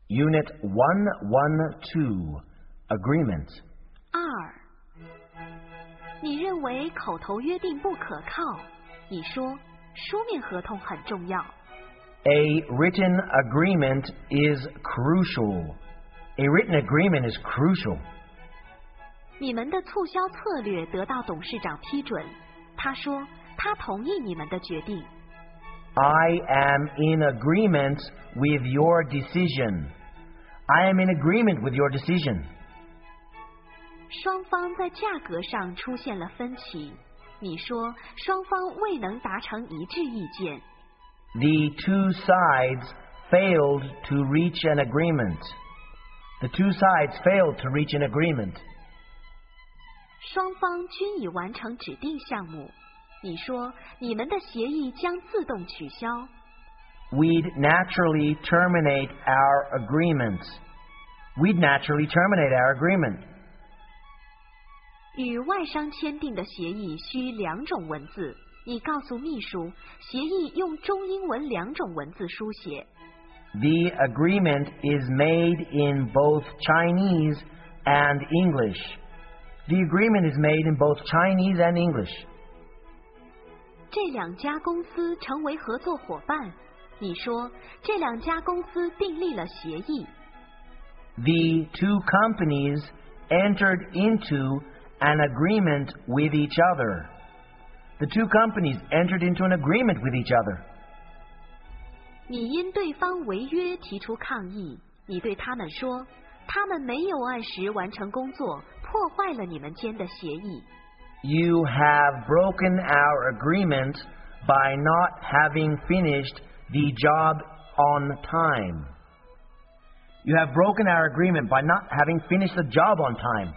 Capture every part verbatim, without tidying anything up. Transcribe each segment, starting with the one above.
Unit one twelve, Agreement. 二，你认为口头约定不可靠，你说书面合同很重要。 A written agreement is crucial. A written agreement is crucial. 你们的促销策略得到董事长批准，他说他同意你们的决定。 I am in agreement with your decision. I am in agreement with your decision. 双方在价格上出现了分歧，你说双方未能达成一致意见。 The two sides failed to reach an agreement. The two sides failed to reach an agreement. 双方均已完成指定项目，你说你们的协议将自动取消。 We'd naturally terminate our agreement. We'd naturally terminate our agreement. 与外商签订的协议需两种文字，你告诉秘书，协议用中英文两种文字书写。 The agreement is made in both Chinese and English. The agreement is made in both Chinese and English. 这两家公司成为合作伙伴，你说这两家公司订立了协议。 The two companies entered into an agreement with each other. The two companies entered into an agreement with each other. 你因对方违约提出抗议，你对他们说，他们没有按时完成工作，破坏了你们间的协议。 You have broken our agreement by not having finished the job on time. You have broken our agreement by not having finished the job on time.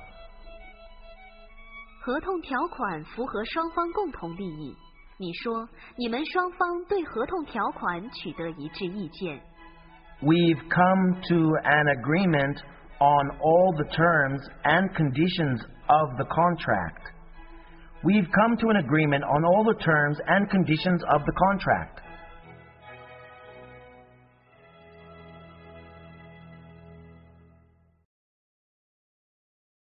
合同条款符合双方共同利益。你说，你们双方对合同条款取得一致意见。 We've come to an agreement on all the terms and conditions of the contract. We've come to an agreement on all the terms and conditions of the contract.